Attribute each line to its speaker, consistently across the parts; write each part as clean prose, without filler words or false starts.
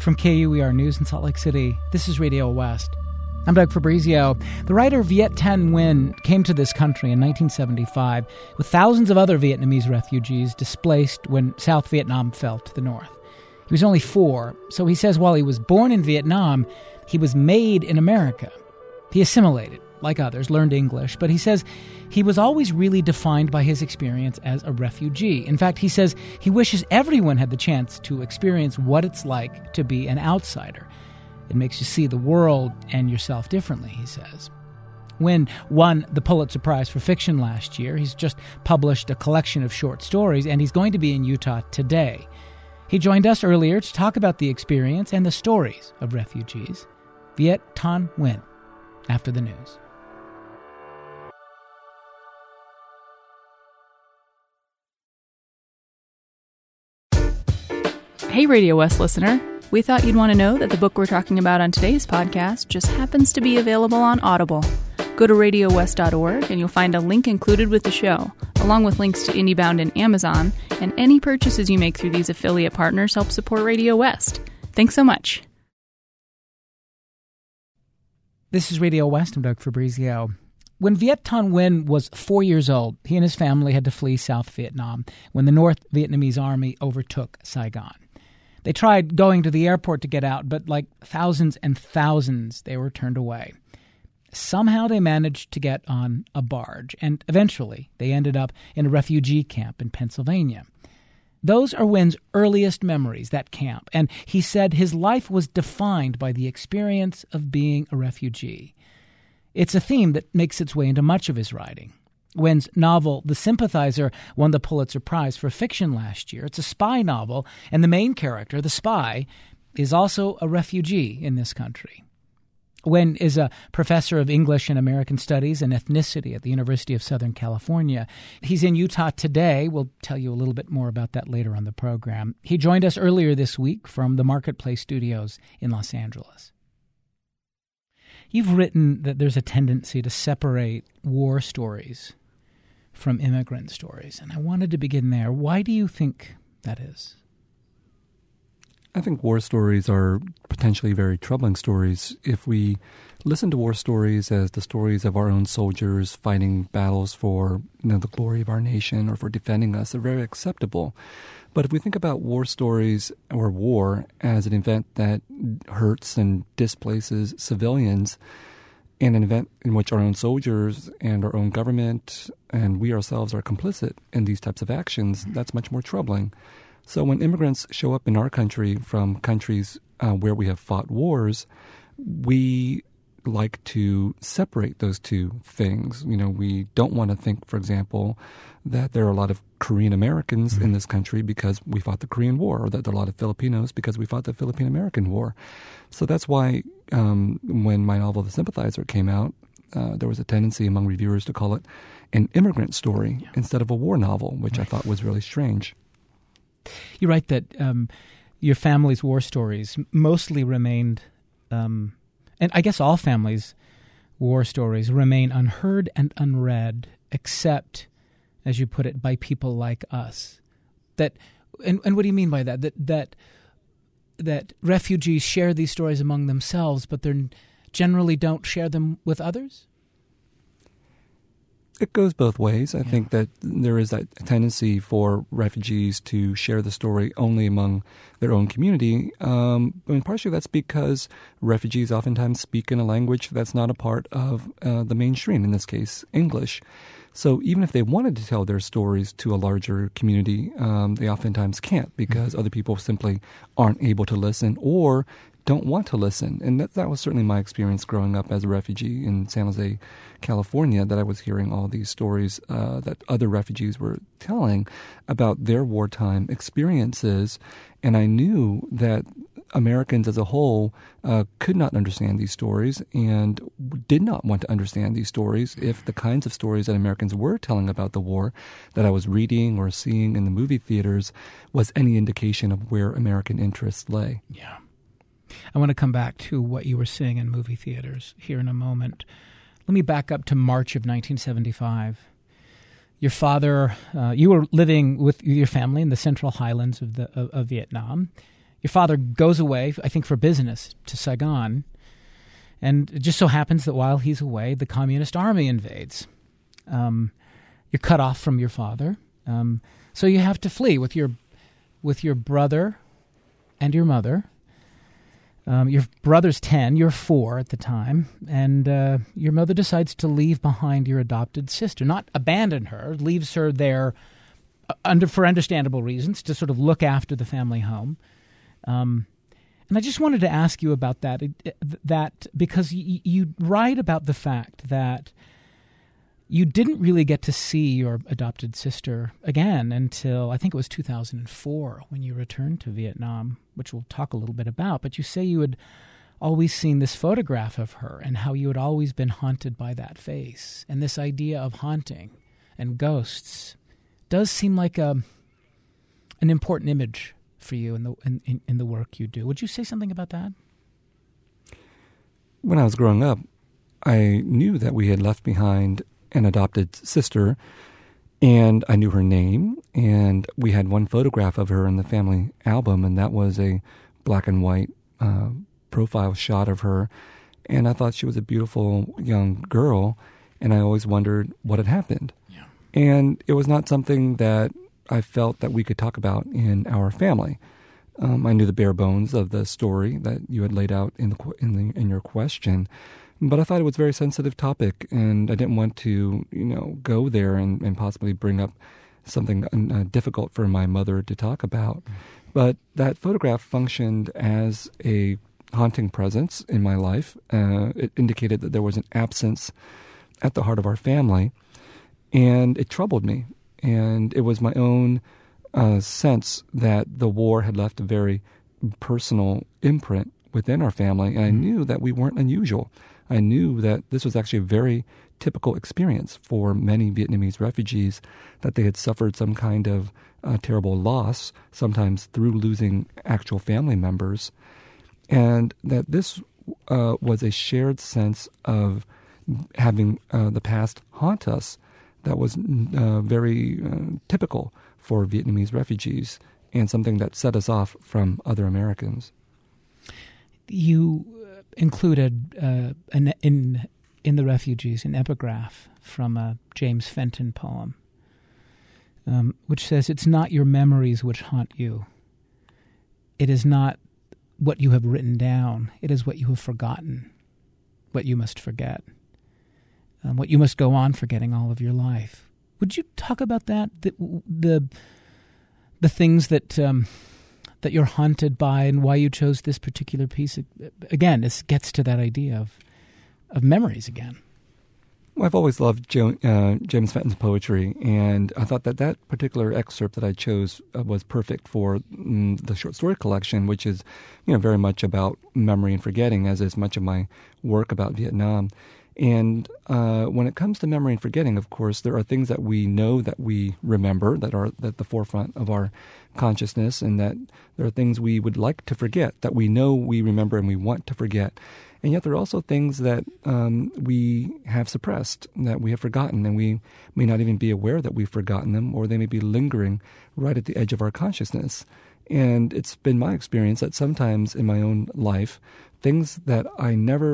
Speaker 1: From KUER News in Salt Lake City, this is Radio West. I'm Doug Fabrizio. The writer Viet Thanh Nguyen came to this country in 1975 with thousands of other Vietnamese refugees displaced when South Vietnam fell to the north. He was only 4, so he says while he was born in Vietnam, he was made in America. He assimilated, like others, learned English, but he says he was always really defined by his experience as a refugee. In fact, he says he wishes everyone had the chance to experience what it's like to be an outsider. It makes you see the world and yourself differently, he says. Nguyen won the Pulitzer Prize for Fiction last year. He's just published a collection of short stories, and he's going to be in Utah today. He joined us earlier to talk about the experience and the stories of refugees. Viet Thanh Nguyen, after the news.
Speaker 2: Hey, Radio West listener. We thought you'd want to know that the book we're talking about on today's podcast just happens to be available on Audible. Go to radiowest.org and you'll find a link included with the show, along with links to IndieBound and Amazon, and any purchases you make through these affiliate partners help support Radio West. Thanks so much.
Speaker 1: This is Radio West. I'm Doug Fabrizio. When Viet Thanh Nguyen was 4 years old, he and his family had to flee South Vietnam when the North Vietnamese army overtook Saigon. They tried going to the airport to get out, but like thousands and thousands, they were turned away. Somehow they managed to get on a barge, and eventually they ended up in a refugee camp in Pennsylvania. Those are Nguyen's earliest memories, that camp, and he said his life was defined by the experience of being a refugee. It's a theme that makes its way into much of his writing. Nguyen's novel, The Sympathizer, won the Pulitzer Prize for Fiction last year. It's a spy novel, and the main character, the spy, is also a refugee in this country. Nguyen is a professor of English and American Studies and Ethnicity at the University of Southern California. He's in Utah today. We'll tell you a little bit more about that later on the program. He joined us earlier this week from the Marketplace Studios in Los Angeles. You've written that there's a tendency to separate war stories from immigrant stories, and I wanted to begin there. Why do you think that is?
Speaker 3: I think war stories are potentially very troubling stories. If we listen to war stories as the stories of our own soldiers fighting battles for the glory of our nation or for defending us, they're very acceptable. But if we think about war stories or war as an event that hurts and displaces civilians, and an event in which our own soldiers and our own government and we ourselves are complicit in these types of actions, that's much more troubling. So when immigrants show up in our country from countries where we have fought wars, we like to separate those two things. You know, we don't want to think, for example, that there are a lot of Korean Americans in this country because we fought the Korean War, or that there are a lot of Filipinos because we fought the Philippine-American War. So that's why when my novel The Sympathizer came out, there was a tendency among reviewers to call it an immigrant story instead of a war novel, which I thought was really strange.
Speaker 1: You write that your family's war stories mostly remained, and I guess all families' war stories remain unheard and unread, except, as you put it, by people like us. That, and what do you mean by that? That refugees share these stories among themselves, but they generally don't share them with others?
Speaker 3: It goes both ways. I think that there is that tendency for refugees to share the story only among their own community. And partially that's because refugees oftentimes speak in a language that's not a part of the mainstream, in this case, English. So even if they wanted to tell their stories to a larger community, they oftentimes can't because other people simply aren't able to listen or don't want to listen. And that was certainly my experience growing up as a refugee in San Jose, California, that I was hearing all these stories that other refugees were telling about their wartime experiences. And I knew that Americans as a whole could not understand these stories and did not want to understand these stories if the kinds of stories that Americans were telling about the war that I was reading or seeing in the movie theaters was any indication of where American interests lay.
Speaker 1: Yeah. I want to come back to what you were seeing in movie theaters here in a moment. Let me back up to March of 1975. Your father, you were living with your family in the Central Highlands of Vietnam. Your father goes away, I think for business, to Saigon. And it just so happens that while he's away, the Communist Army invades. You're cut off from your father. So you have to flee with your brother and your mother. Your brother's 10, you're 4 at the time, and your mother decides to leave behind your adopted sister, not abandon her, leaves her there for understandable reasons, to sort of look after the family home. And I just wanted to ask you about that because you write about the fact that you didn't really get to see your adopted sister again until, I think it was 2004, when you returned to Vietnam, which we'll talk a little bit about. But you say you had always seen this photograph of her and how you had always been haunted by that face. And this idea of haunting and ghosts does seem like an important image for you in the work you do. Would you say something about that?
Speaker 3: When I was growing up, I knew that we had left behind an adopted sister, and I knew her name, and we had one photograph of her in the family album, and that was a black and white profile shot of her, and I thought she was a beautiful young girl, and I always wondered what had happened. Yeah. And it was not something that I felt that we could talk about in our family. I knew the bare bones of the story that you had laid out in your question, but I thought it was a very sensitive topic, and I didn't want to, go there and possibly bring up something difficult for my mother to talk about. But that photograph functioned as a haunting presence in my life. It indicated that there was an absence at the heart of our family, and it troubled me. And it was my own sense that the war had left a very personal imprint within our family, and I knew that we weren't unusual. I knew that this was actually a very typical experience for many Vietnamese refugees, that they had suffered some kind of terrible loss, sometimes through losing actual family members, and that this was a shared sense of having the past haunt us that was very typical for Vietnamese refugees, and something that set us off from other Americans.
Speaker 1: You included in the Refugees an epigraph from a James Fenton poem, which says, "It's not your memories which haunt you. It is not what you have written down. It is what you have forgotten, what you must forget, what you must go on forgetting all of your life." Would you talk about that? The things that you're haunted by, and why you chose this particular piece? Again, this gets to that idea of memories again.
Speaker 3: Well, I've always loved James Fenton's poetry, and I thought that particular excerpt that I chose was perfect for the short story collection, which is, very much about memory and forgetting, as is much of my work about Vietnam. And when it comes to memory and forgetting, of course, there are things that we know that we remember that are at the forefront of our consciousness, and that there are things we would like to forget that we know we remember and we want to forget. And yet there are also things that we have suppressed, that we have forgotten, and we may not even be aware that we've forgotten them, or they may be lingering right at the edge of our consciousness. And it's been my experience that sometimes in my own life, things that I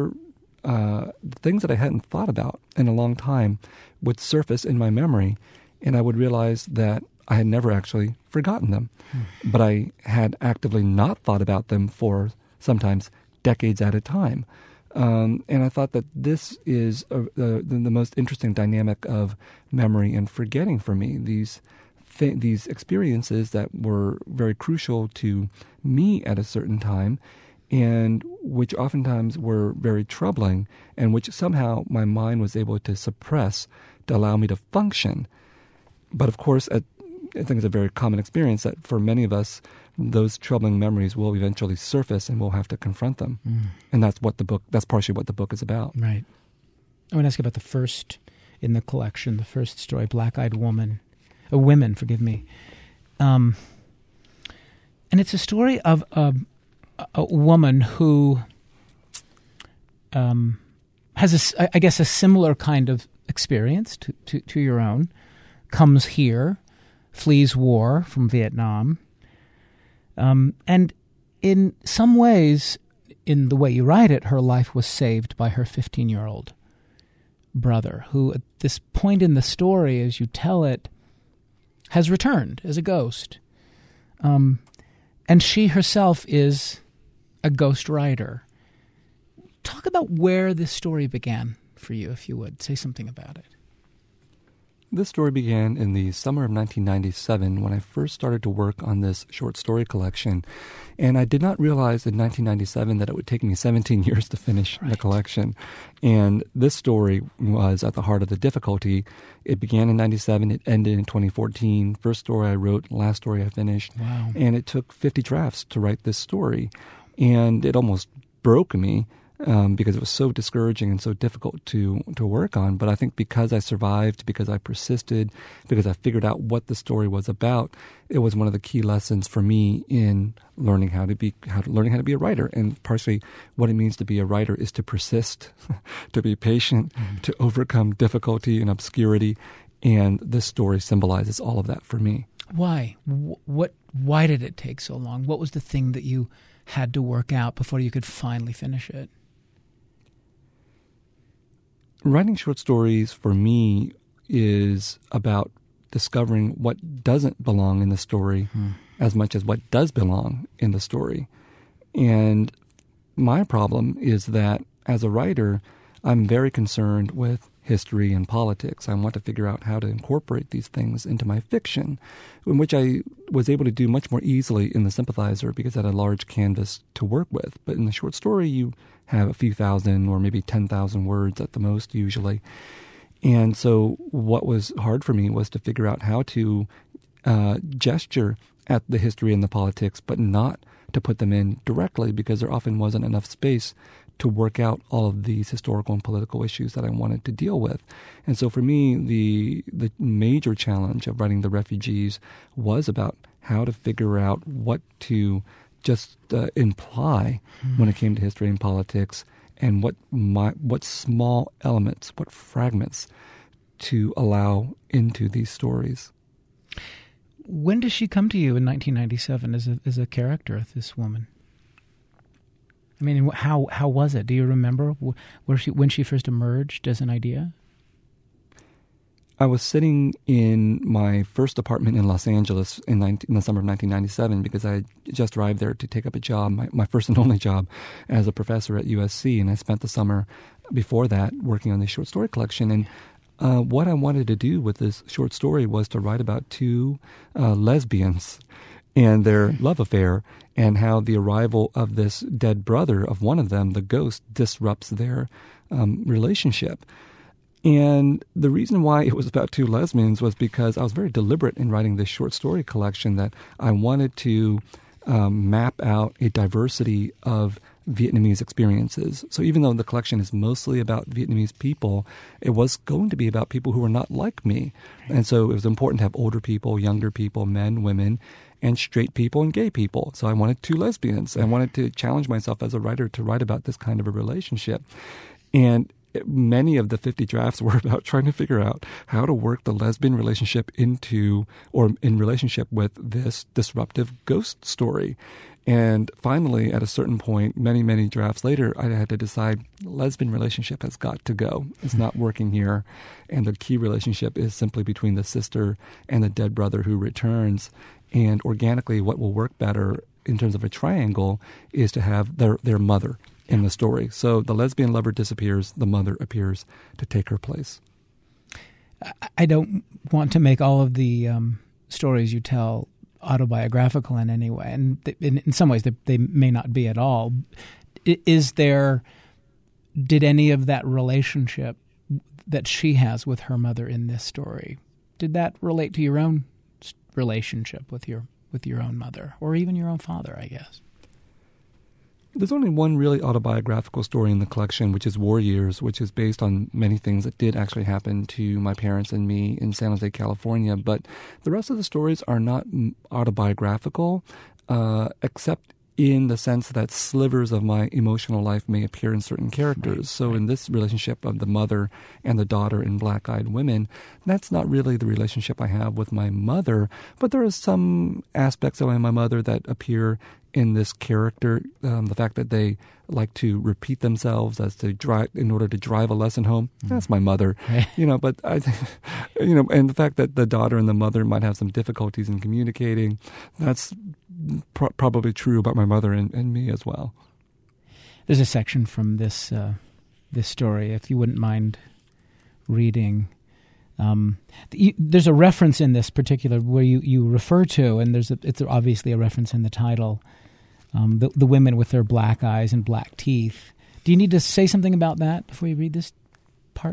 Speaker 3: hadn't thought about in a long time would surface in my memory, and I would realize that I had never actually forgotten them, but I had actively not thought about them for sometimes decades at a time. And I thought that this is the most interesting dynamic of memory and forgetting for me. These experiences that were very crucial to me at a certain time, and which oftentimes were very troubling, and which somehow my mind was able to suppress to allow me to function. But of course, I think it's a very common experience that for many of us, those troubling memories will eventually surface, and we'll have to confront them. And that's partially what the book is about.
Speaker 1: Right. I want to ask about the first in the collection, the first story, Black-Eyed Women. And it's a story of a woman who has, a similar kind of experience to your own, comes here, flees war from Vietnam, and in some ways, in the way you write it, her life was saved by her 15-year-old brother, who at this point in the story, as you tell it, has returned as a ghost. And she herself is a ghost writer. Talk about where this story began for you, if you would. Say something about it.
Speaker 3: This story began in the summer of 1997 when I first started to work on this short story collection. And I did not realize in 1997 that it would take me 17 years to finish the collection. And this story was at the heart of the difficulty. It began in 97, it ended in 2014. First story I wrote, last story I finished.
Speaker 1: Wow.
Speaker 3: And it took 50 drafts to write this story. And it almost broke me. Because it was so discouraging and so difficult to work on. But I think because I survived, because I persisted, because I figured out what the story was about, it was one of the key lessons for me in learning how to be a writer. And partially what it means to be a writer is to persist, to be patient, to overcome difficulty and obscurity. And this story symbolizes all of that for me.
Speaker 1: Why? Why did it take so long? What was the thing that you had to work out before you could finally finish it?
Speaker 3: Writing short stories for me is about discovering what doesn't belong in the story as much as what does belong in the story. And my problem is that as a writer, I'm very concerned with history and politics. I want to figure out how to incorporate these things into my fiction, in which I was able to do much more easily in The Sympathizer because I had a large canvas to work with. But in the short story, you have a few thousand or maybe 10,000 words at the most usually. And so what was hard for me was to figure out how to gesture at the history and the politics, but not to put them in directly because there often wasn't enough space to work out all of these historical and political issues that I wanted to deal with. And so for me, the major challenge of writing The Refugees was about how to figure out what to just imply when it came to history and politics, and what small elements, what fragments to allow into these stories.
Speaker 1: When does she come to you in 1997 as a character, this woman? I mean, how was it? Do you remember when she first emerged as an idea?
Speaker 3: I was sitting in my first apartment in Los Angeles in the summer of 1997 because I just arrived there to take up a job, my first and only job as a professor at USC, and I spent the summer before that working on this short story collection. And what I wanted to do with this short story was to write about two lesbians and their love affair, and how the arrival of this dead brother of one of them, the ghost, disrupts their relationship. And the reason why it was about two lesbians was because I was very deliberate in writing this short story collection that I wanted to map out a diversity of Vietnamese experiences. So even though the collection is mostly about Vietnamese people, it was going to be about people who were not like me. And so it was important to have older people, younger people, men, women, and straight people and gay people. So I wanted two lesbians. I wanted to challenge myself as a writer to write about this kind of a relationship. And many of the 50 drafts were about trying to figure out how to work the lesbian relationship into, or in relationship with, this disruptive ghost story. And finally, at a certain point, many, many drafts later, I had to decide lesbian relationship has got to go. It's not working here. And the key relationship is simply between the sister and the dead brother who returns. And organically, what will work better in terms of a triangle is to have their mother in the story. So the lesbian lover disappears, the mother appears to take her place.
Speaker 1: I don't want to make all of the stories you tell autobiographical in any way, and in some ways they may not be at all. Did any of that relationship that she has with her mother in this story, did that relate to your own relationship with your own mother, or even your own father, I guess?
Speaker 3: There's only one really autobiographical story in the collection, which is War Years, which is based on many things that did actually happen to my parents and me in San Jose, California. But the rest of the stories are not autobiographical, except in the sense that slivers of my emotional life may appear in certain characters. So in this relationship of the mother and the daughter in Black-Eyed Women, that's not really the relationship I have with my mother, but there are some aspects of my mother that appear in this character, the fact that they like to repeat themselves as to drive in order to drive a lesson home. That's my mother, But I, and the fact that the daughter and the mother might have some difficulties in communicating. That's probably true about my mother and me as well.
Speaker 1: There's a section from this story, if you wouldn't mind reading. There's a reference in this particular where you refer to, and it's obviously a reference in the title, the women with their black eyes and black teeth. Do you need to say something about that before you read this part?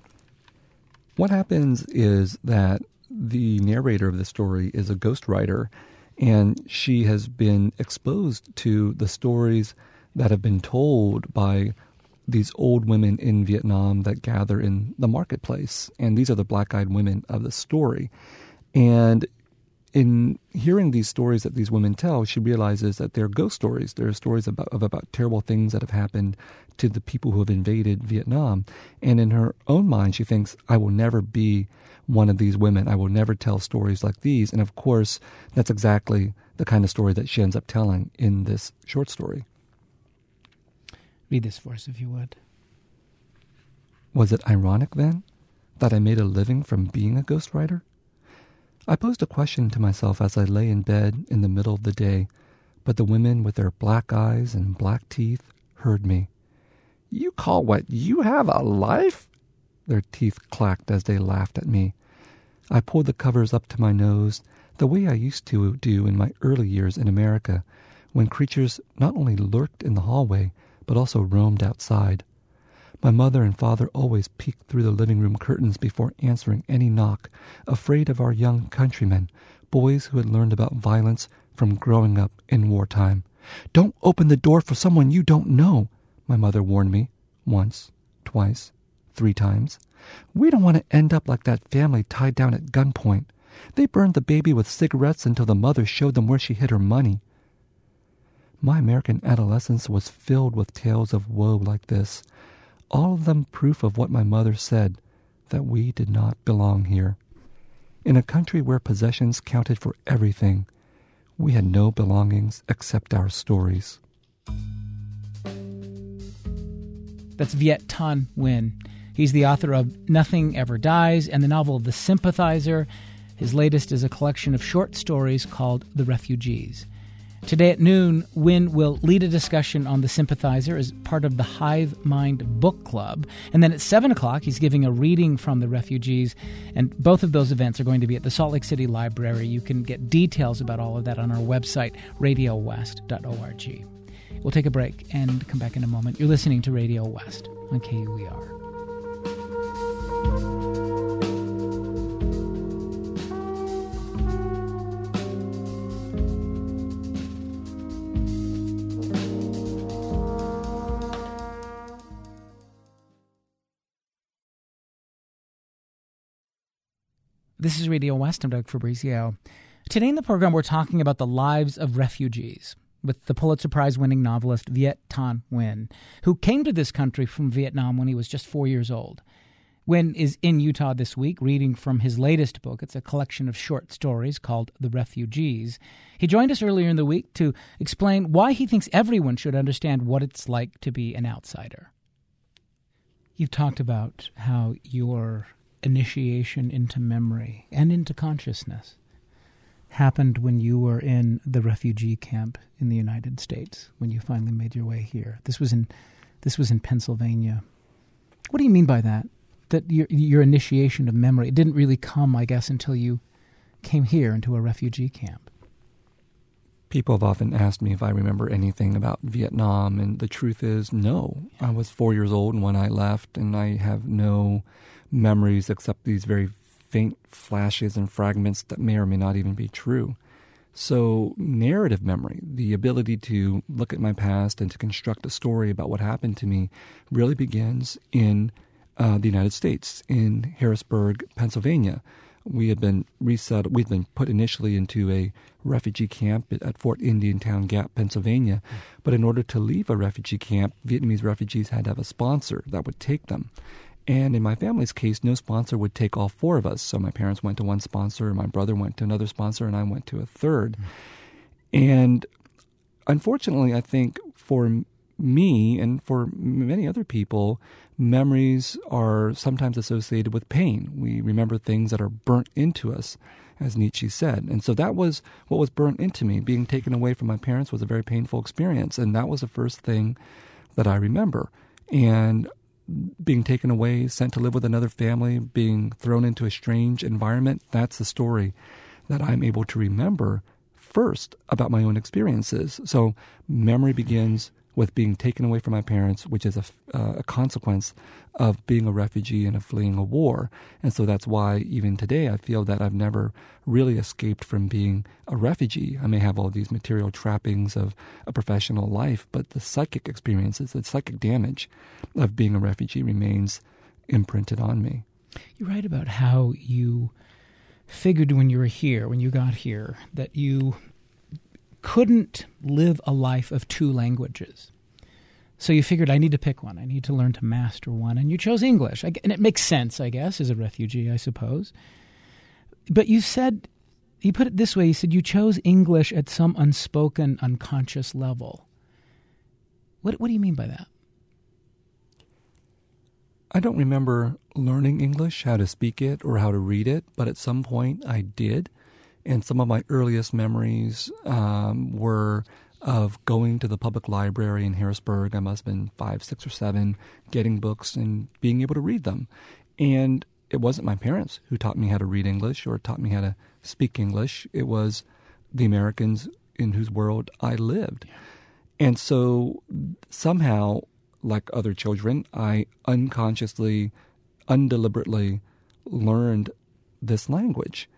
Speaker 3: What happens is that the narrator of the story is a ghostwriter, and she has been exposed to the stories that have been told by these old women in Vietnam that gather in the marketplace. And these are the black-eyed women of the story. And in hearing these stories that these women tell, she realizes that they're ghost stories. They're stories about terrible things that have happened to the people who have invaded Vietnam. And in her own mind, she thinks, I will never be one of these women. I will never tell stories like these. And of course, that's exactly the kind of story that she ends up telling in this short story.
Speaker 1: Read this for us, if you would.
Speaker 3: Was it ironic, then, that I made a living from being a ghostwriter? I posed a question to myself as I lay in bed in the middle of the day, but the women with their black eyes and black teeth heard me. You call what you have a life? Their teeth clacked as they laughed at me. I pulled the covers up to my nose, the way I used to do in my early years in America, when creatures not only lurked in the hallway, but also roamed outside. My mother and father always peeked through the living room curtains before answering any knock, afraid of our young countrymen, boys who had learned about violence from growing up in wartime. Don't open the door for someone you don't know, my mother warned me, once, twice, 3 times. We don't want to end up like that family tied down at gunpoint. They burned the baby with cigarettes until the mother showed them where she hid her money. My American adolescence was filled with tales of woe like this, all of them proof of what my mother said, that we did not belong here. In a country where possessions counted for everything, we had no belongings except our stories.
Speaker 1: That's Viet Thanh Nguyen. He's the author of Nothing Ever Dies and the novel The Sympathizer. His latest is a collection of short stories called The Refugees. Today at noon, Nguyen will lead a discussion on The Sympathizer as part of the Hive Mind Book Club. And then at 7 o'clock, he's giving a reading from The Refugees. And both of those events are going to be at the Salt Lake City Library. You can get details about all of that on our website, radiowest.org. We'll take a break and come back in a moment. You're listening to Radio West on KUER. This is Radio West. I'm Doug Fabrizio. Today in the program, we're talking about the lives of refugees with the Pulitzer Prize-winning novelist Viet Thanh Nguyen, who came to this country from Vietnam when he was just 4 years old. Nguyen is in Utah this week reading from his latest book. It's a collection of short stories called The Refugees. He joined us earlier in the week to explain why he thinks everyone should understand what it's like to be an outsider. You've talked about how your initiation into memory and into consciousness happened when you were in the refugee camp in the United States, when you finally made your way here. This was in Pennsylvania. What do you mean by that? That your initiation of memory, it didn't really come, I guess, until you came here into a refugee camp.
Speaker 3: People have often asked me if I remember anything about Vietnam, and the truth is no. I was 4 years old when I left, and I have no memories except these very faint flashes and fragments that may or may not even be true. So narrative memory, the ability to look at my past and to construct a story about what happened to me, really begins in the United States, in Harrisburg, Pennsylvania. We had been resettled. We'd been put initially into a refugee camp at Fort Indiantown Gap, Pennsylvania. But in order to leave a refugee camp, Vietnamese refugees had to have a sponsor that would take them. And in my family's case, no sponsor would take all 4 of us. So my parents went to one sponsor, my brother went to another sponsor, and I went to a third. And unfortunately, I think for me and for many other people, memories are sometimes associated with pain. We remember things that are burnt into us, as Nietzsche said. And so that was what was burnt into me. Being taken away from my parents was a very painful experience. And that was the first thing that I remember. And being taken away, sent to live with another family, being thrown into a strange environment, that's the story that I'm able to remember first about my own experiences. So memory begins with being taken away from my parents, which is a consequence of being a refugee and of fleeing a war. And so that's why even today I feel that I've never really escaped from being a refugee. I may have all these material trappings of a professional life, but the psychic experiences, the psychic damage of being a refugee remains imprinted on me.
Speaker 1: You write about how you figured when you were here, when you got here, that you couldn't live a life of two languages. So you figured, I need to pick one. I need to learn to master one. And you chose English. And it makes sense, I guess, as a refugee, I suppose. But you said, you put it this way, you said you chose English at some unspoken, unconscious level. What do you mean by that?
Speaker 3: I don't remember learning English, how to speak it or how to read it, but at some point I did. And some of my earliest memories were of going to the public library in Harrisburg. I must have been 5, 6, or 7, getting books and being able to read them. And it wasn't my parents who taught me how to read English or taught me how to speak English. It was the Americans in whose world I lived. And so somehow, like other children, I unconsciously, undeliberately learned this language.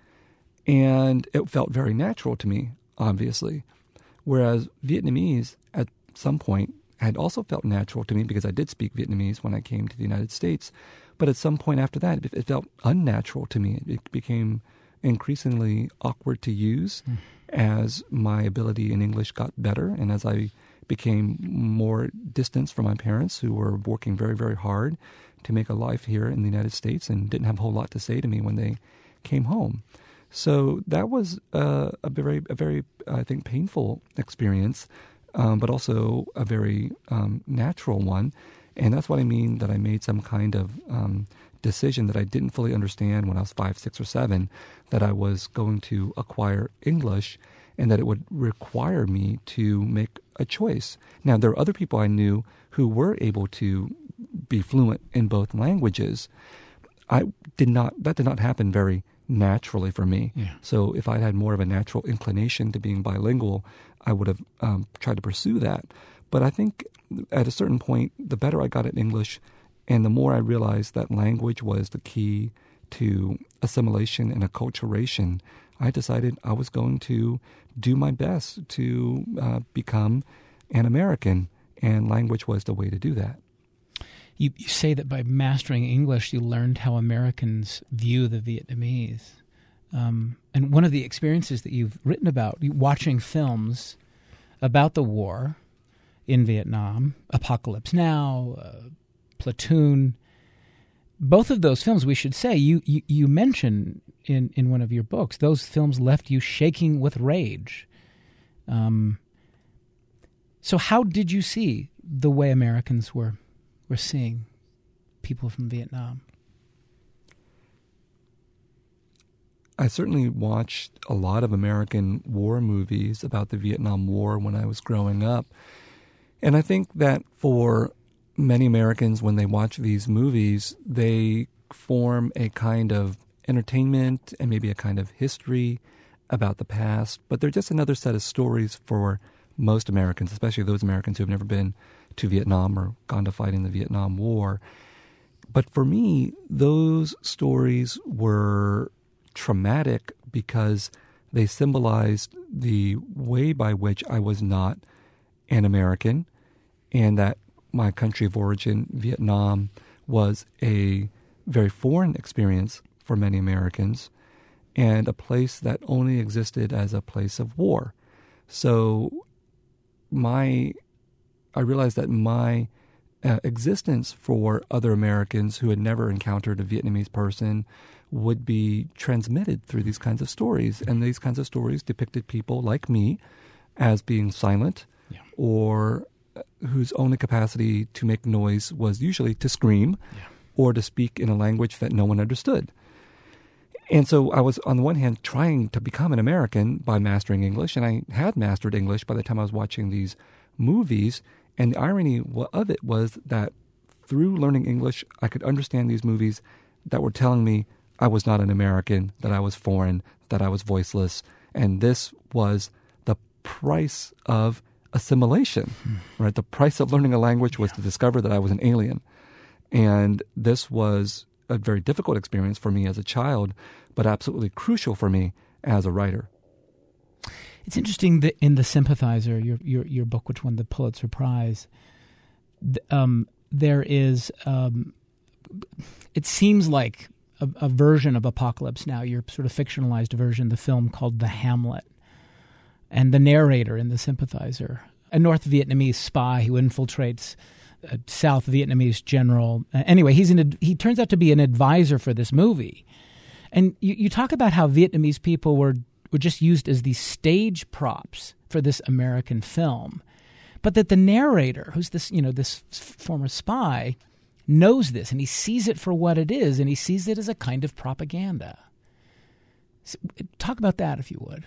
Speaker 3: And it felt very natural to me, obviously. Whereas Vietnamese, at some point, had also felt natural to me because I did speak Vietnamese when I came to the United States. But at some point after that, it felt unnatural to me. It became increasingly awkward to use as my ability in English got better and as I became more distanced from my parents, who were working very, very hard to make a life here in the United States and didn't have a whole lot to say to me when they came home. So that was a very, I think, painful experience, but also a very natural one. And that's what I mean that I made some kind of decision that I didn't fully understand when I was 5, 6, or 7, that I was going to acquire English and that it would require me to make a choice. Now, there are other people I knew who were able to be fluent in both languages. That did not happen very naturally for me. Yeah. So if I had more of a natural inclination to being bilingual, I would have tried to pursue that. But I think at a certain point, the better I got at English and the more I realized that language was the key to assimilation and acculturation, I decided I was going to do my best to become an American, and language was the way to do that.
Speaker 1: You say that by mastering English, you learned how Americans view the Vietnamese. And one of the experiences that you've written about, watching films about the war in Vietnam, Apocalypse Now, Platoon, both of those films, we should say, you mention in one of your books, those films left you shaking with rage. So how did you see the way Americans were seeing people from Vietnam?
Speaker 3: I certainly watched a lot of American war movies about the Vietnam War when I was growing up. And I think that for many Americans, when they watch these movies, they form a kind of entertainment and maybe a kind of history about the past. But they're just another set of stories for most Americans, especially those Americans who have never been to Vietnam or gone to fight in the Vietnam War. But for me, those stories were traumatic because they symbolized the way by which I was not an American, and that my country of origin, Vietnam, was a very foreign experience for many Americans and a place that only existed as a place of war. So I realized that my existence for other Americans who had never encountered a Vietnamese person would be transmitted through these kinds of stories. And these kinds of stories depicted people like me as being silent, or whose only capacity to make noise was usually to scream or to speak in a language that no one understood. And so I was, on the one hand, trying to become an American by mastering English, and I had mastered English by the time I was watching these movies. And the irony of it was that through learning English, I could understand these movies that were telling me I was not an American, that I was foreign, that I was voiceless. And this was the price of assimilation, right? The price of learning a language was to discover that I was an alien. And this was a very difficult experience for me as a child, but absolutely crucial for me as a writer.
Speaker 1: It's interesting that in The Sympathizer, your book, which won the Pulitzer Prize, there is, it seems like a version of Apocalypse Now, your sort of fictionalized version, the film called The Hamlet. And the narrator in The Sympathizer, a North Vietnamese spy who infiltrates a South Vietnamese general. Anyway, he turns out to be an advisor for this movie. And you talk about how Vietnamese people were just used as these stage props for this American film, but that the narrator, who's this former spy, knows this, and he sees it for what it is, and he sees it as a kind of propaganda. So, talk about that, if you would.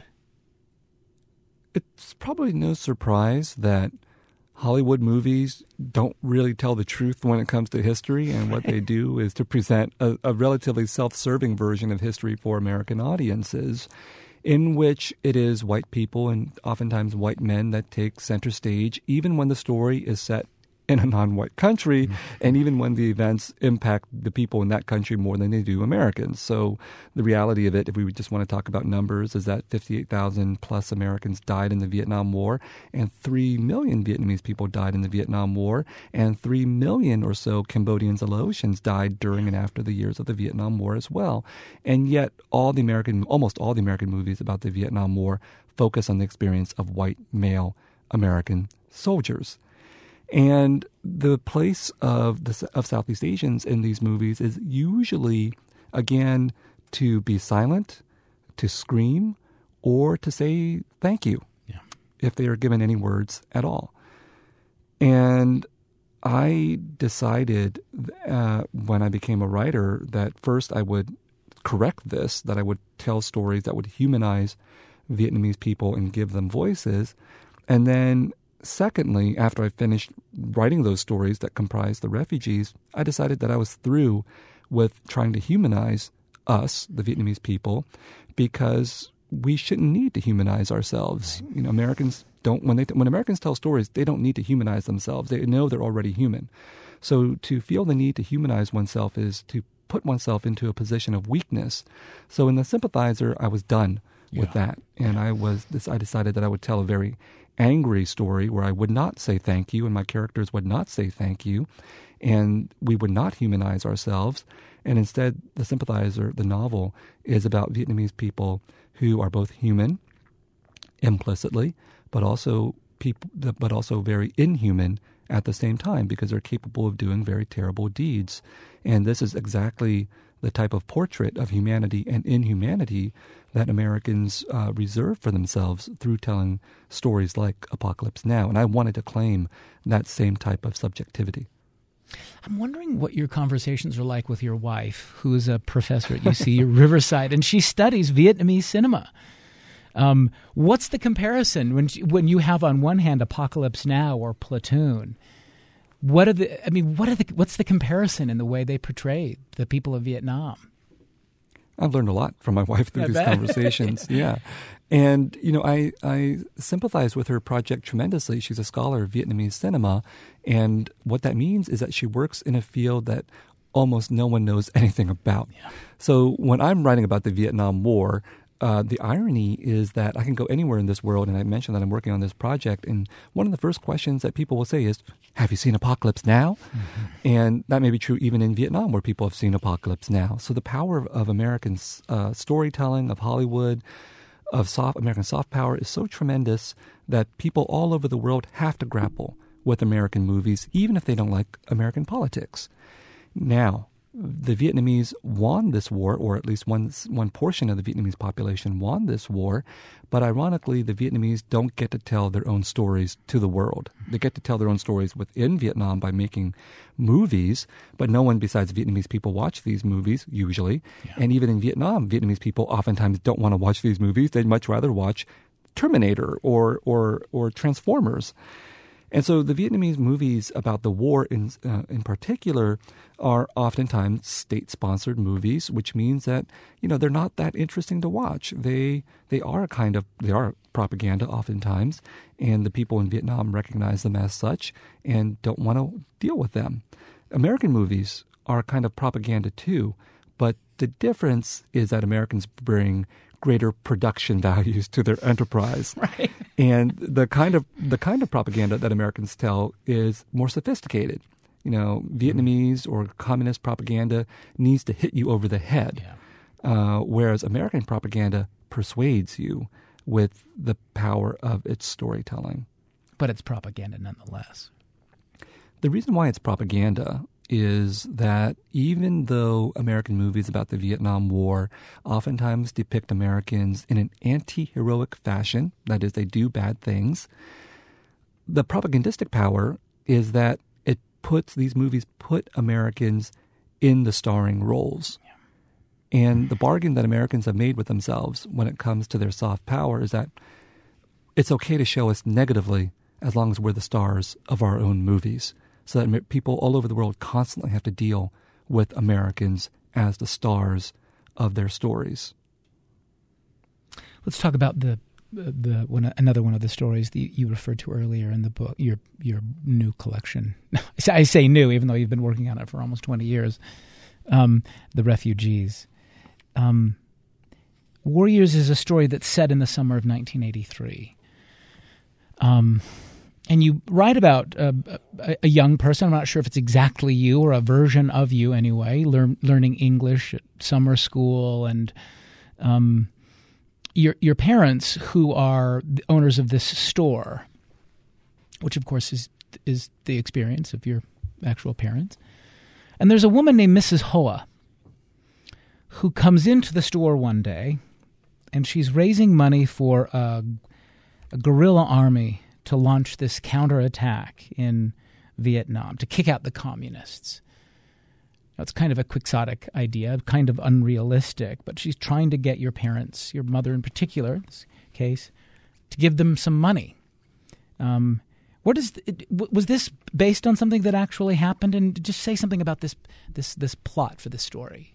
Speaker 3: It's probably no surprise that Hollywood movies don't really tell the truth when it comes to history, and what they do is to present a relatively self-serving version of history for American audiences, in which it is white people and oftentimes white men that take center stage, even when the story is set in a non-white country, and even when the events impact the people in that country more than they do Americans. So the reality of it, if we just want to talk about numbers, is that 58,000 plus Americans died in the Vietnam War, and 3 million Vietnamese people died in the Vietnam War, and 3 million or so Cambodians and Laotians died during and after the years of the Vietnam War as well. And yet almost all the American movies about the Vietnam War focus on the experience of white male American soldiers. And the place of Southeast Asians in these movies is usually, again, to be silent, to scream, or to say thank you, if they are given any words at all. And I decided when I became a writer that first I would correct this, that I would tell stories that would humanize Vietnamese people and give them voices. And then secondly, after I finished writing those stories that comprise the refugees, I decided that I was through with trying to humanize us, the Vietnamese people, because we shouldn't need to humanize ourselves. You know, Americans don't, when Americans tell stories, they don't need to humanize themselves. They know they're already human. So to feel the need to humanize oneself is to put oneself into a position of weakness. So in The Sympathizer, I was done with that. And I decided that I would tell a very angry story where I would not say thank you, and my characters would not say thank you, and we would not humanize ourselves. And instead, The Sympathizer, the novel, is about Vietnamese people who are both human, implicitly, but also very inhuman at the same time, because they're capable of doing very terrible deeds. And this is exactly the type of portrait of humanity and inhumanity that Americans reserve for themselves through telling stories like Apocalypse Now. And I wanted to claim that same type of subjectivity.
Speaker 1: I'm wondering what your conversations are like with your wife, who is a professor at UC Riverside, and she studies Vietnamese cinema. What's the comparison when you have on one hand Apocalypse Now or Platoon? What's the comparison in the way they portray the people of Vietnam?
Speaker 3: I've learned a lot from my wife through these conversations. Yeah. And, I sympathize with her project tremendously. She's a scholar of Vietnamese cinema. And what that means is that she works in a field that almost no one knows anything about. Yeah. So when I'm writing about the Vietnam War, the irony is that I can go anywhere in this world, and I mentioned that I'm working on this project, and one of the first questions that people will say is, have you seen Apocalypse Now? Mm-hmm. And that may be true even in Vietnam, where people have seen Apocalypse Now. So the power of American storytelling, of Hollywood, of American soft power is so tremendous that people all over the world have to grapple with American movies, even if they don't like American politics. Now, the Vietnamese won this war, or at least one portion of the Vietnamese population won this war. But ironically, the Vietnamese don't get to tell their own stories to the world. They get to tell their own stories within Vietnam by making movies, but no one besides Vietnamese people watch these movies, usually. Yeah. And even in Vietnam, Vietnamese people oftentimes don't want to watch these movies. They'd much rather watch Terminator or Transformers. And so the Vietnamese movies about the war in particular are oftentimes state-sponsored movies, which means that, they're not that interesting to watch. They are propaganda oftentimes, and the people in Vietnam recognize them as such and don't want to deal with them. American movies are kind of propaganda too, but the difference is that Americans bring greater production values to their enterprise.
Speaker 1: Right.
Speaker 3: And the kind of propaganda that Americans tell is more sophisticated. Vietnamese or communist propaganda needs to hit you over the head, whereas American propaganda persuades you with the power of its storytelling.
Speaker 1: But it's propaganda nonetheless.
Speaker 3: The reason why it's propaganda is that even though American movies about the Vietnam War oftentimes depict Americans in an anti-heroic fashion, that is, they do bad things, the propagandistic power is that these movies put Americans in the starring roles. Yeah. And the bargain that Americans have made with themselves when it comes to their soft power is that it's okay to show us negatively as long as we're the stars of our own movies. So that people all over the world constantly have to deal with Americans as the stars of their stories.
Speaker 1: Let's talk about another one of the stories that you referred to earlier in the book, your new collection. I say new, even though you've been working on it for almost 20 years. The Refugees. Warriors is a story that's set in the summer of 1983. And you write about a young person. I'm not sure if it's exactly you or a version of you anyway, learning English at summer school, and your parents, who are the owners of this store, which of course is the experience of your actual parents. And there's a woman named Mrs. Hoa who comes into the store one day, and she's raising money for a guerrilla army to launch this counterattack in Vietnam, to kick out the communists. Now, it's kind of a quixotic idea, kind of unrealistic, but she's trying to get your parents, your mother in particular, in this case, to give them some money. Was this based on something that actually happened? And just say something about this plot for this story.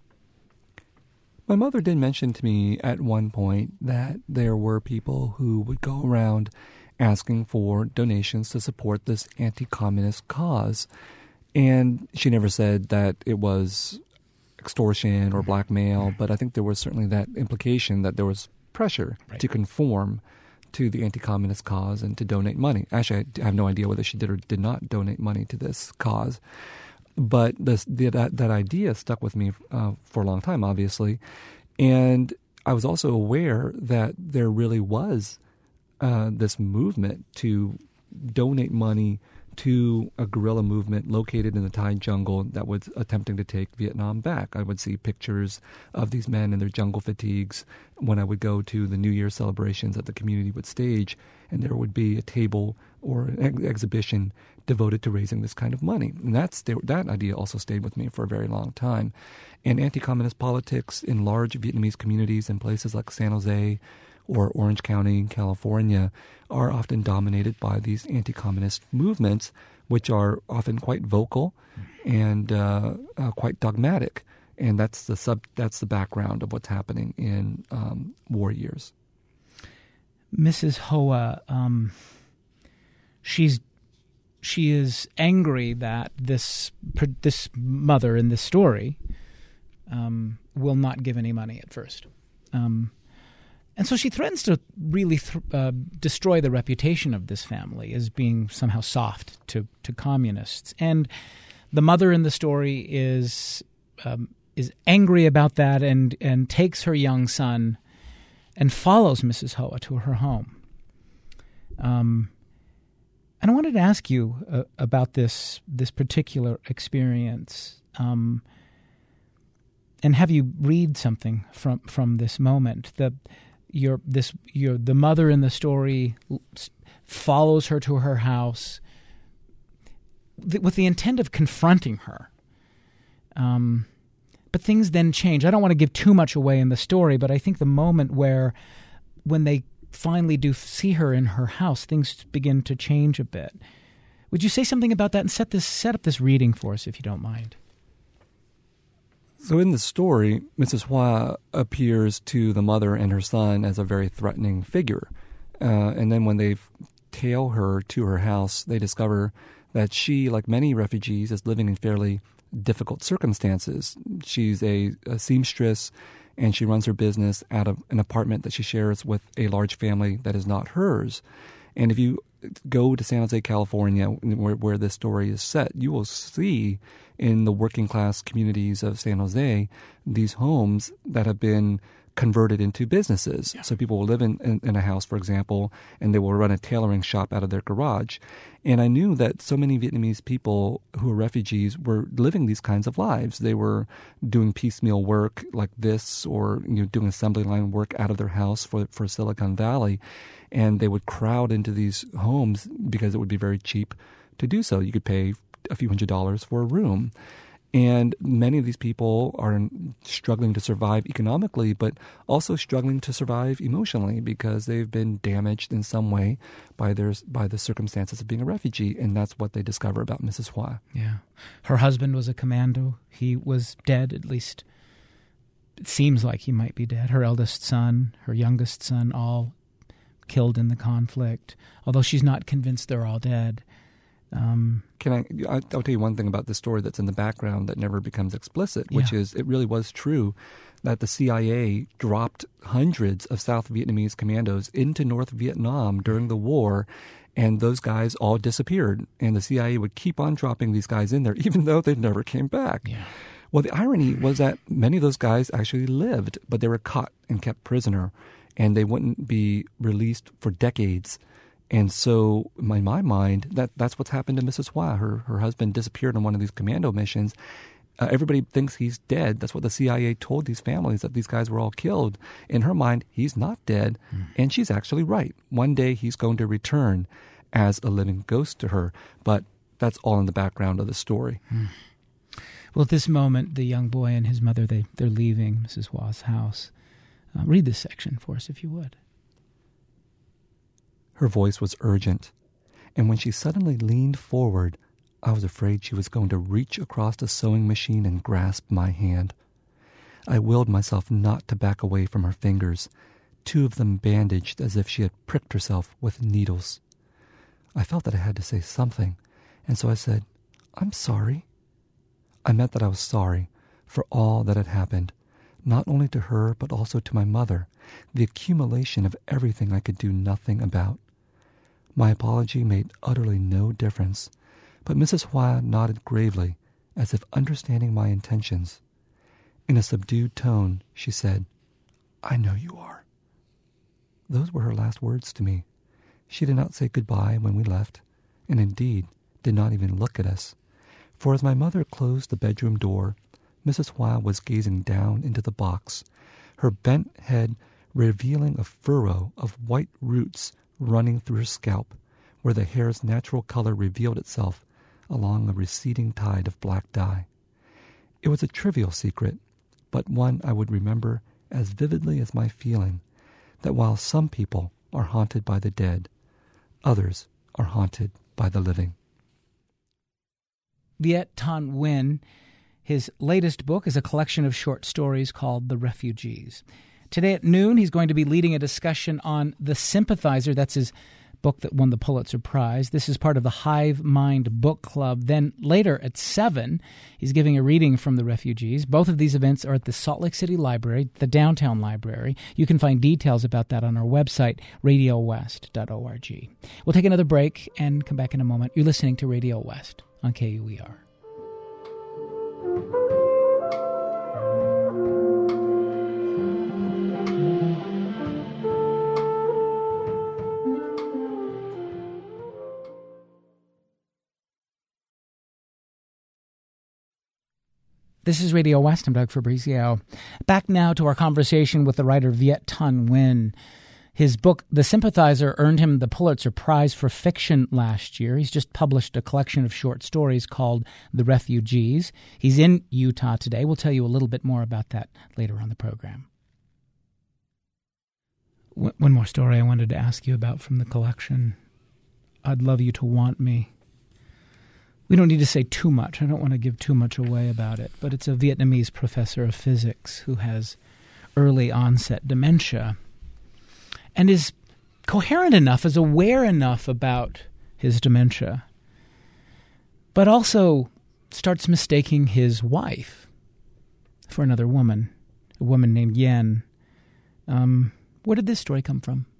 Speaker 3: My mother did mention to me at one point that there were people who would go around asking for donations to support this anti-communist cause. And she never said that it was extortion or blackmail, but I think there was certainly that implication that there was pressure to conform to the anti-communist cause and to donate money. Actually, I have no idea whether she did or did not donate money to this cause. But that idea stuck with me for a long time, obviously. And I was also aware that there really was this movement to donate money to a guerrilla movement located in the Thai jungle that was attempting to take Vietnam back. I would see pictures of these men in their jungle fatigues when I would go to the New Year celebrations that the community would stage, and there would be a table or an exhibition devoted to raising this kind of money. And that idea also stayed with me for a very long time. And anti-communist politics in large Vietnamese communities in places like San Jose or Orange County in California are often dominated by these anti-communist movements, which are often quite vocal and quite dogmatic. And that's the background of what's happening in war years.
Speaker 1: Mrs. Hoa, she is angry that this mother in this story will not give any money at first. And so she threatens to really destroy the reputation of this family as being somehow soft to communists. And the mother in the story is angry about that and takes her young son and follows Mrs. Hoa to her home. And I wanted to ask you about this particular experience. and have you read something from this moment. The mother in the story follows her to her house with the intent of confronting her. But things then change. I don't want to give too much away in the story, but I think the moment when they finally do see her in her house, things begin to change a bit. Would you say something about that and set up this reading for us, if you don't mind?
Speaker 3: So in the story, Mrs. Hua appears to the mother and her son as a very threatening figure. And then when they tail her to her house, they discover that she, like many refugees, is living in fairly difficult circumstances. She's a seamstress, and she runs her business out of an apartment that she shares with a large family that is not hers. And if you go to San Jose, California, where this story is set, you will see in the working class communities of San Jose these homes that have been converted into businesses. Yeah. So people will live in a house, for example, and they will run a tailoring shop out of their garage. And I knew that so many Vietnamese people who are refugees were living these kinds of lives. They were doing piecemeal work like this, or doing assembly line work out of their house for Silicon Valley. And they would crowd into these homes because it would be very cheap to do so. You could pay a few $100s for a room. And many of these people are struggling to survive economically, but also struggling to survive emotionally because they've been damaged in some way by the circumstances of being a refugee. And that's what they discover about Mrs. Hua.
Speaker 1: Yeah. Her husband was a commando. He was dead, at least it seems like he might be dead. Her eldest son, her youngest son, all killed in the conflict, although she's not convinced they're all dead.
Speaker 3: I'll tell you one thing about this story that's in the background that never becomes explicit, which is it really was true that the CIA dropped hundreds of South Vietnamese commandos into North Vietnam during the war, and those guys all disappeared. And the CIA would keep on dropping these guys in there, even though they never came back. Yeah. Well, the irony was that many of those guys actually lived, but they were caught and kept prisoner, and they wouldn't be released for decades. And so, in my mind, that's what's happened to Mrs. Hua. Her husband disappeared on one of these commando missions. Everybody thinks he's dead. That's what the CIA told these families, that these guys were all killed. In her mind, he's not dead, and she's actually right. One day he's going to return as a living ghost to her. But that's all in the background of the story.
Speaker 1: Well, at this moment, the young boy and his mother, they're leaving Mrs. Hua's house. Read this section for us, if you would.
Speaker 3: Her voice was urgent, and when she suddenly leaned forward, I was afraid she was going to reach across the sewing machine and grasp my hand. I willed myself not to back away from her fingers, two of them bandaged as if she had pricked herself with needles. I felt that I had to say something, and so I said, "I'm sorry." I meant that I was sorry for all that had happened, not only to her but also to my mother, the accumulation of everything I could do nothing about. My apology made utterly no difference, but Mrs. Hua nodded gravely, as if understanding my intentions. In a subdued tone, she said, "I know you are." Those were her last words to me. She did not say goodbye when we left, and indeed did not even look at us. For as my mother closed the bedroom door, Mrs. Hua was gazing down into the box, her bent head revealing a furrow of white roots running through her scalp, where the hair's natural color revealed itself along a receding tide of black dye. It was a trivial secret, but one I would remember as vividly as my feeling that while some people are haunted by the dead, others are haunted by the living.
Speaker 1: Viet Thanh Nguyen, his latest book is a collection of short stories called The Refugees. Today at noon, he's going to be leading a discussion on The Sympathizer. That's his book that won the Pulitzer Prize. This is part of the Hive Mind Book Club. Then later at 7, he's giving a reading from The Refugees. Both of these events are at the Salt Lake City Library, the downtown library. You can find details about that on our website, radiowest.org. We'll take another break and come back in a moment. You're listening to Radio West on KUER. This is Radio West. I'm Doug Fabrizio. Back now to our conversation with the writer Viet Thanh Nguyen. His book, The Sympathizer, earned him the Pulitzer Prize for Fiction last year. He's just published a collection of short stories called The Refugees. He's in Utah today. We'll tell you a little bit more about that later on the program. One more story I wanted to ask you about from the collection. I'd Love You to Want Me. We don't need to say too much. I don't want to give too much away about it, but it's a Vietnamese professor of physics who has early onset dementia and is coherent enough, is aware enough about his dementia, but also starts mistaking his wife for another woman, a woman named Yen. Where did this story come from?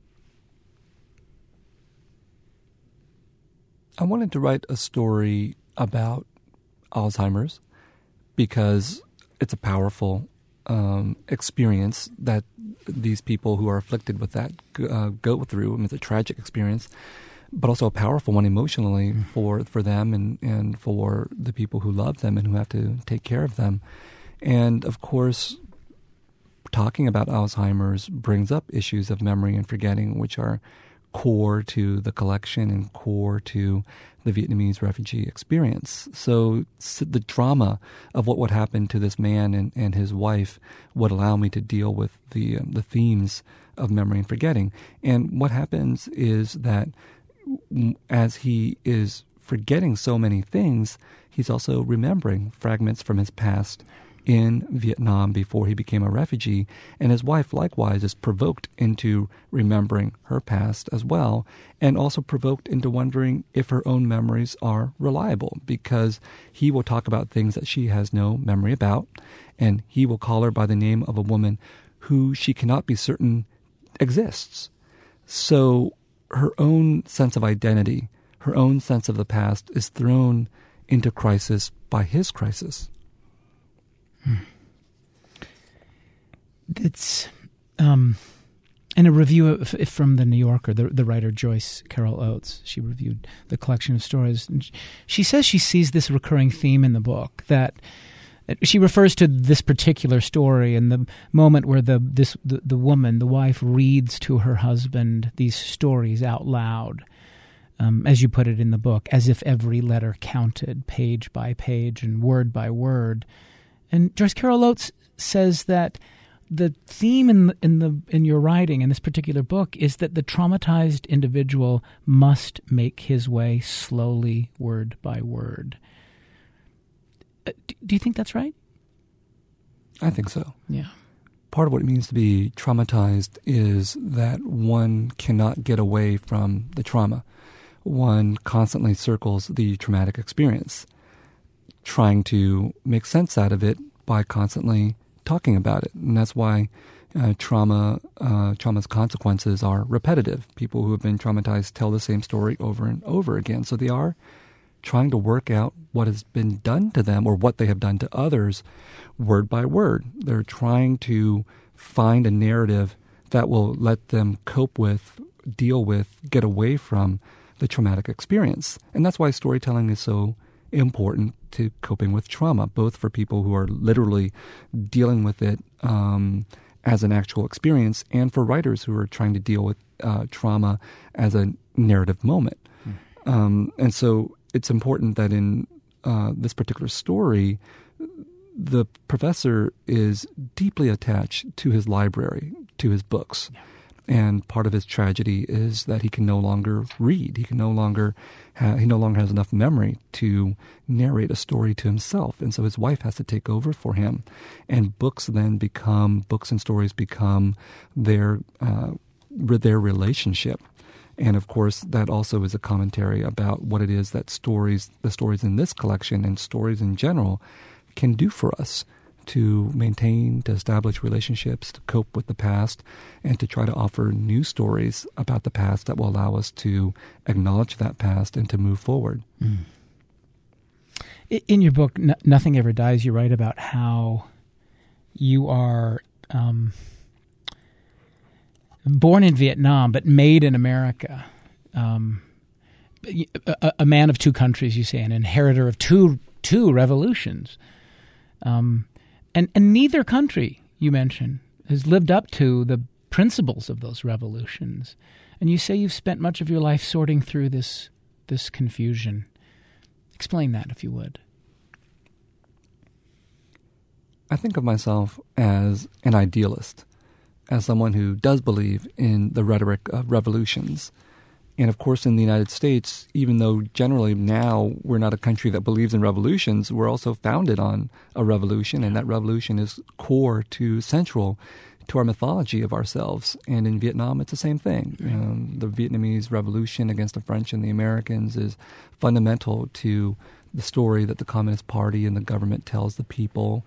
Speaker 3: I wanted to write a story about Alzheimer's because it's a powerful experience that these people who are afflicted with that go through. I mean, it's a tragic experience, but also a powerful one emotionally for them and for the people who love them and who have to take care of them. And, of course, talking about Alzheimer's brings up issues of memory and forgetting, which are core to the collection and core to the Vietnamese refugee experience. So the drama of what would happen to this man and his wife would allow me to deal with the themes of memory and forgetting. And what happens is that as he is forgetting so many things, he's also remembering fragments from his past in Vietnam before he became a refugee, and his wife likewise is provoked into remembering her past as well, and also provoked into wondering if her own memories are reliable, because he will talk about things that she has no memory about, and he will call her by the name of a woman who she cannot be certain exists. So her own sense of identity, her own sense of the past is thrown into crisis by his crisis.
Speaker 1: It's in a review from The New Yorker, the writer Joyce Carol Oates, she reviewed the collection of stories. And she says she sees this recurring theme in the book, that she refers to this particular story and the moment where the woman, the wife, reads to her husband these stories out loud, as you put it in the book, as if every letter counted, page by page and word by word. And Joyce Carol Oates says that the theme in your writing in this particular book is that the traumatized individual must make his way slowly, word by word. Do you think that's right?
Speaker 3: I think so.
Speaker 1: Yeah.
Speaker 3: Part of what it means to be traumatized is that one cannot get away from the trauma. One constantly circles the traumatic experience, trying to make sense out of it by constantly talking about it. And that's why trauma's consequences are repetitive. People who have been traumatized tell the same story over and over again. So they are trying to work out what has been done to them or what they have done to others word by word. They're trying to find a narrative that will let them cope with, deal with, get away from the traumatic experience. And that's why storytelling is so important to coping with trauma, both for people who are literally dealing with it as an actual experience and for writers who are trying to deal with trauma as a narrative moment. And so it's important that in this particular story, the professor is deeply attached to his library, to his books. Yeah. And part of his tragedy is that he can no longer read. He no longer has enough memory to narrate a story to himself. And so his wife has to take over for him. And books and stories become their relationship. And of course, that also is a commentary about what it is that the stories in this collection and stories in general can do for us to maintain, to establish relationships, to cope with the past, and to try to offer new stories about the past that will allow us to acknowledge that past and to move forward.
Speaker 1: In your book, Nothing Ever Dies, you write about how you are born in Vietnam but made in America. A man of two countries, you say, an inheritor of two revolutions. And neither country, you mentioned, has lived up to the principles of those revolutions. And you say you've spent much of your life sorting through this confusion. Explain that, if you would.
Speaker 3: I think of myself as an idealist, as someone who does believe in the rhetoric of revolutions. And of course, in the United States, even though generally now we're not a country that believes in revolutions, we're also founded on a revolution, and that revolution is core to central to our mythology of ourselves. And in Vietnam, it's the same thing. The Vietnamese Revolution against the French and the Americans is fundamental to the story that the Communist Party and the government tells the people.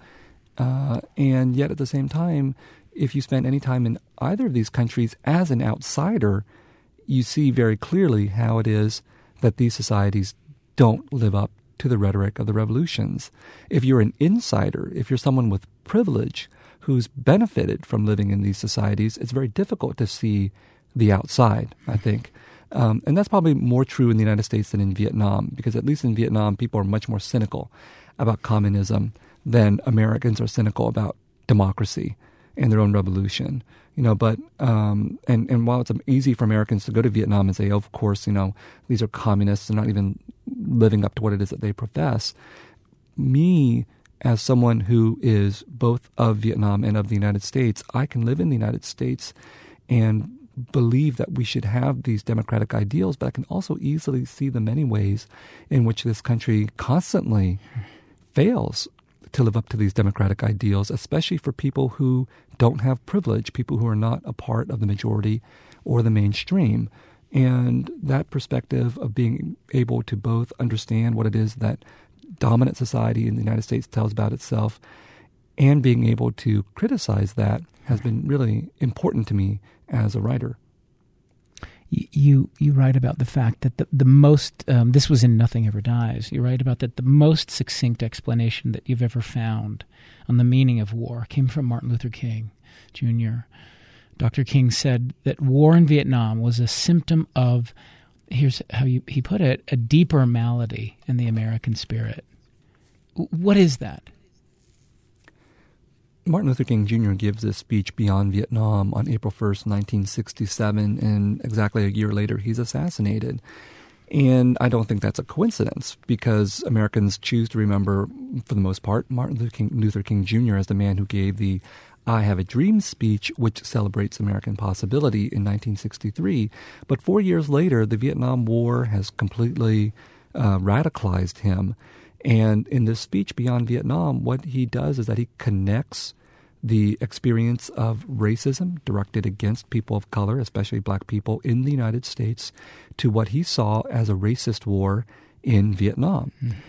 Speaker 3: And yet at the same time, if you spend any time in either of these countries as an outsider, you see very clearly how it is that these societies don't live up to the rhetoric of the revolutions. If you're an insider, if you're someone with privilege who's benefited from living in these societies, it's very difficult to see the outside, I think. And that's probably more true in the United States than in Vietnam, because at least in Vietnam, people are much more cynical about communism than Americans are cynical about democracy and their own revolution. But and while it's easy for Americans to go to Vietnam and say, oh, of course, these are communists, they're not even living up to what it is that they profess. Me, as someone who is both of Vietnam and of the United States, I can live in the United States and believe that we should have these democratic ideals, but I can also easily see the many ways in which this country constantly fails to live up to these democratic ideals, especially for people who don't have privilege, people who are not a part of the majority or the mainstream. And that perspective of being able to both understand what it is that dominant society in the United States tells about itself and being able to criticize that has been really important to me as a writer.
Speaker 1: You write about the fact that the most, this was in Nothing Ever Dies, you write about that the most succinct explanation that you've ever found on the meaning of war came from Martin Luther King, Jr. Dr. King said that war in Vietnam was a symptom of, here's how he put it, a deeper malady in the American spirit. What is that?
Speaker 3: Martin Luther King Jr. gives this speech beyond Vietnam on April 1st, 1967, and exactly a year later he's assassinated. And I don't think that's a coincidence, because Americans choose to remember, for the most part, Martin Luther King Jr. as the man who gave the I Have a Dream speech, which celebrates American possibility in 1963. But 4 years later, the Vietnam War has completely radicalized him. And in this speech beyond Vietnam, what he does is that he connects the experience of racism directed against people of color, especially black people in the United States, to what he saw as a racist war in Vietnam.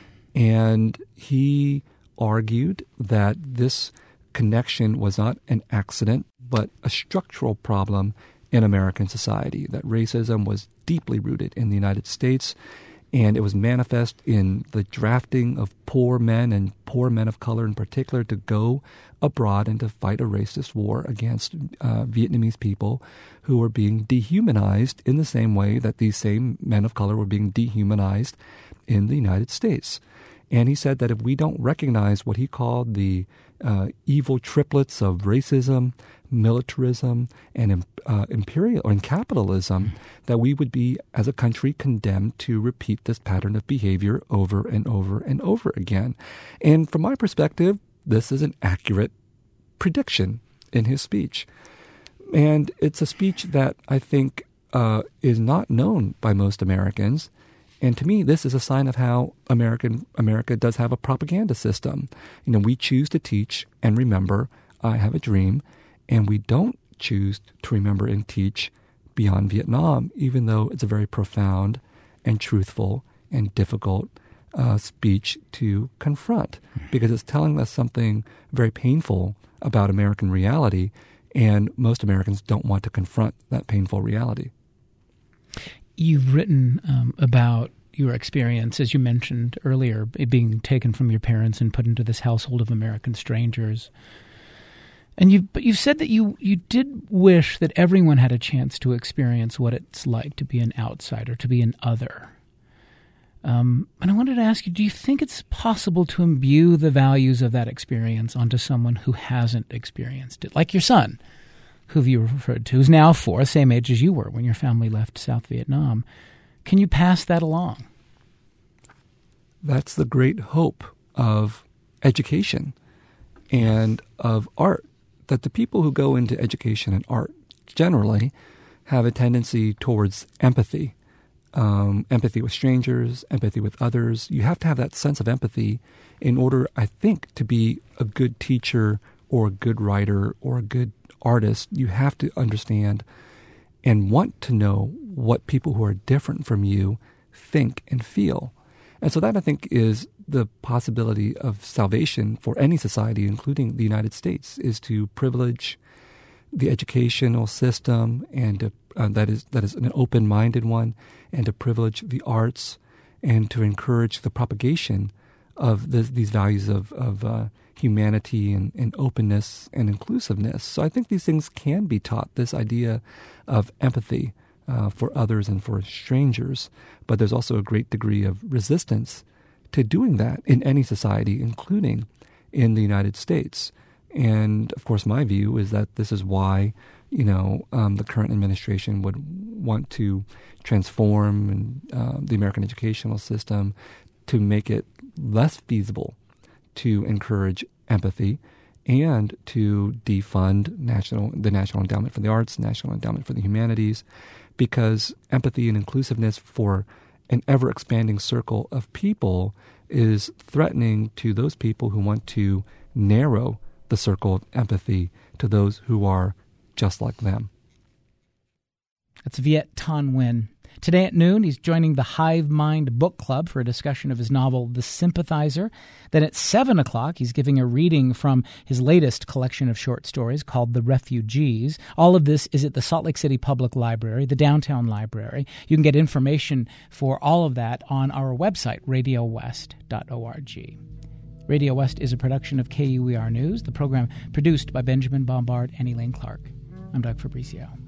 Speaker 3: And he argued that this connection was not an accident, but a structural problem in American society, that racism was deeply rooted in the United States. And it was manifest in the drafting of poor men and poor men of color in particular to go abroad and to fight a racist war against Vietnamese people who were being dehumanized in the same way that these same men of color were being dehumanized in the United States. And he said that if we don't recognize what he called the evil triplets of racism, militarism, and imperial and capitalism, that we would be, as a country, condemned to repeat this pattern of behavior over and over and over again. And from my perspective, this is an accurate prediction in his speech. And it's a speech that I think is not known by most Americans. And to me, this is a sign of how America does have a propaganda system. We choose to teach and remember I Have a Dream, and we don't choose to remember and teach Beyond Vietnam, even though it's a very profound and truthful and difficult speech to confront, because it's telling us something very painful about American reality, and most Americans don't want to confront that painful reality.
Speaker 1: You've written about your experience, as you mentioned earlier, it being taken from your parents and put into this household of American strangers. But you've said that you did wish that everyone had a chance to experience what it's like to be an outsider, to be an other. And I wanted to ask you, do you think it's possible to imbue the values of that experience onto someone who hasn't experienced it? Like your son, who you referred to, who's now 4, same age as you were when your family left South Vietnam. Can you pass that along?
Speaker 3: That's the great hope of education and of art, that the people who go into education and art generally have a tendency towards empathy. Empathy with strangers, empathy with others. You have to have that sense of empathy in order, I think, to be a good teacher or a good writer or a good artist. You have to understand and want to know what people who are different from you think and feel. And so that, I think, is the possibility of salvation for any society, including the United States, is to privilege the educational system and that is an open-minded one, and to privilege the arts and to encourage the propagation of these values of humanity and openness and inclusiveness. So I think these things can be taught, this idea of empathy for others and for strangers, but there's also a great degree of resistance to doing that in any society, including in the United States. And of course, my view is that this is why, the current administration would want to transform the American educational system to make it less feasible to encourage empathy and to defund the National Endowment for the Arts, National Endowment for the Humanities, because empathy and inclusiveness for an ever-expanding circle of people is threatening to those people who want to narrow the circle of empathy to those who are just like them.
Speaker 1: That's Viet Thanh Nguyen. Today at noon, he's joining the Hive Mind Book Club for a discussion of his novel, The Sympathizer. Then at 7 o'clock, he's giving a reading from his latest collection of short stories called The Refugees. All of this is at the Salt Lake City Public Library, the Downtown Library. You can get information for all of that on our website, radiowest.org. Radio West is a production of KUER News, the program produced by Benjamin Bombard and Elaine Clark. I'm Doug Fabrizio.